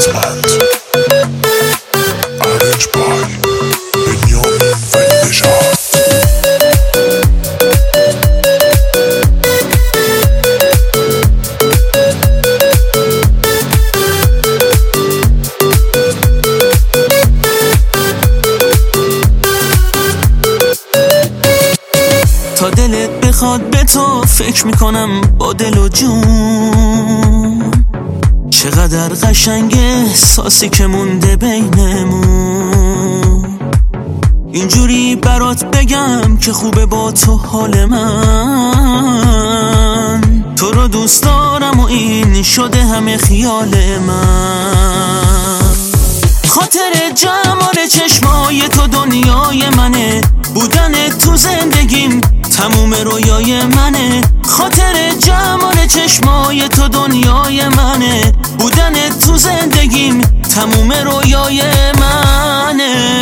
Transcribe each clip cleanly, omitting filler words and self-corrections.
تا دلت بخواد به تو فکر میکنم با دل و جون، چقدر قشنگ احساسی که مونده بینمون. اینجوری برات بگم که خوبه با تو حال من، تو رو دوست دارم و این شده همه خیال من. خاطر جمال چشمای تو دنیای منه، بودن تو زندگیم تموم رویای منه. خاطر جمال چشمای تو دنیای منه، بودن تو زندگیم تموم رویای منه.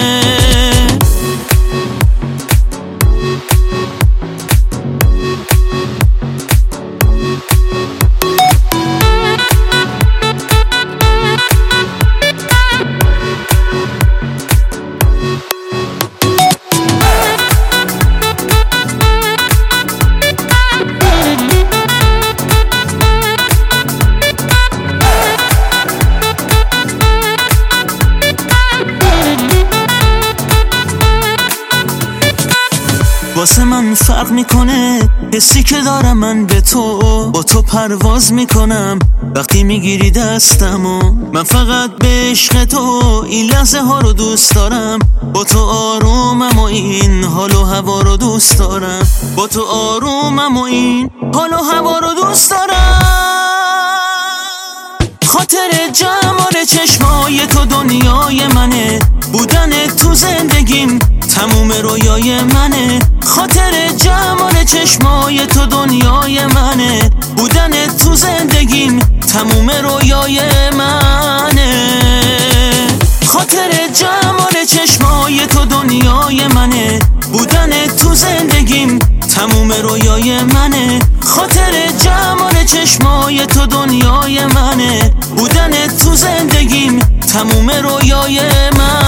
واسه من فرق میکنه حسی که دارم من به تو، با تو پرواز میکنم وقتی میگیری دستمو. من فقط به عشق تو این لحظه ها رو دوست دارم، با تو آرومم و این حال و هوا رو دوست دارم، با تو آرومم و این حال و هوا رو دوست دارم. خاطر جمال چشمای تو دنیای منه، بودن تو زندگیم تموم رویای منه. خاطر جمال چشمای تو دنیای منه، بودن تو زندگیم تموم رویای منه. خاطر جمال چشمای تو دنیای منه، بودن تو زندگیم تموم رویای منه. خاطر جمال چشمای تو دنیای منه، بودن تو زندگیم تموم رویای من.